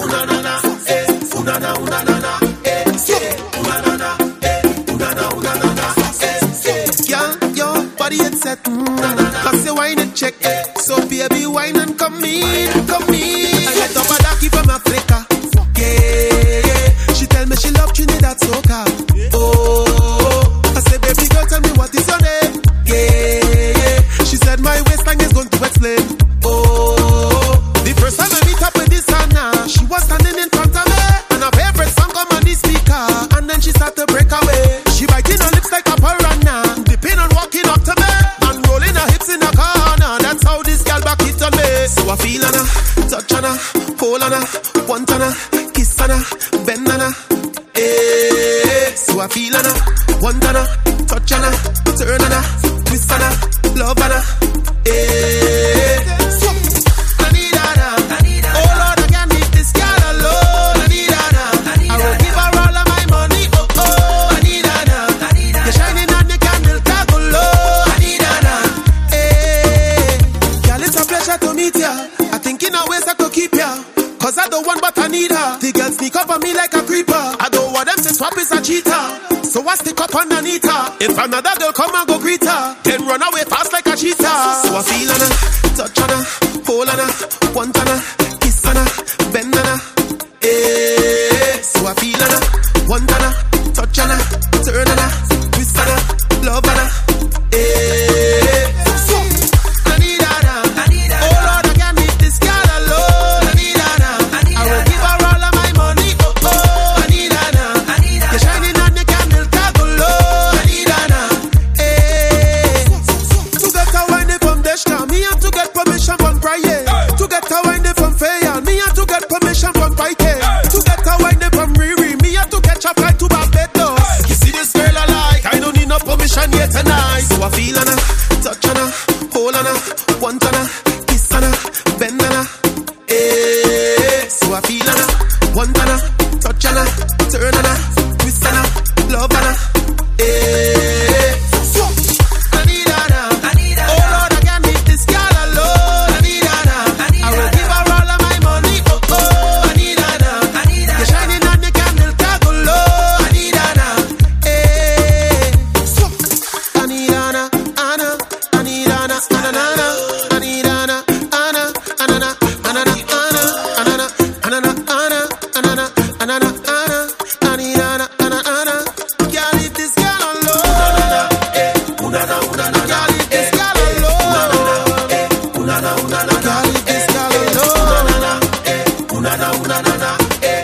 Cause you wine and check, so baby wine and come in. I get up a ducky from Africa, yeah. She tell me she love Trinidad soca. Oh, I say baby girl tell me what is your name, yeah. She said my waistline is going to explain. Oh, the first time I meet up with this Anna, she was standing in front of me, and her favorite song come on the speaker, and then she start to break away. She biting her lips like a piranha, dipping and walking up to me. So I feel on her, touch on her, hold on her, want on her, kiss on her, bend on her. So I feel on her, want on her, touch on her, turn on her, twist on her, love on her. So I need her. Oh Lord, I can't leave this girl alone. I need her. I will give her all of my money. Oh, I need her. You're shining on the candle, go low. I need her. Girl, it's a pleasure to meet ya. I think in a ways I could keep ya, cause I don't want but I need her. The girl sneak up on me like a creeper. I don't want them to swap is a cheater, so I stick up underneath her. If another girl come and go greet her, then run away fast like a cheetah. So I feel on her, touch on her, hold on her, want on her, kiss on her, bend on her. So I feel on her, want on her, touch on her, turn on her, twist on her, love on her. So I feel on her, touch on her, hold on her, want on her, kiss on her, bend on her. So I feel on her, want on her, touch on her, turn on her, twist on her, love on her. So I need her. Oh Lord, I can't leave this girl alone. I need her. I will give her all of my money. Oh, I need her. You're shining on the candle, go low. I need her. Una,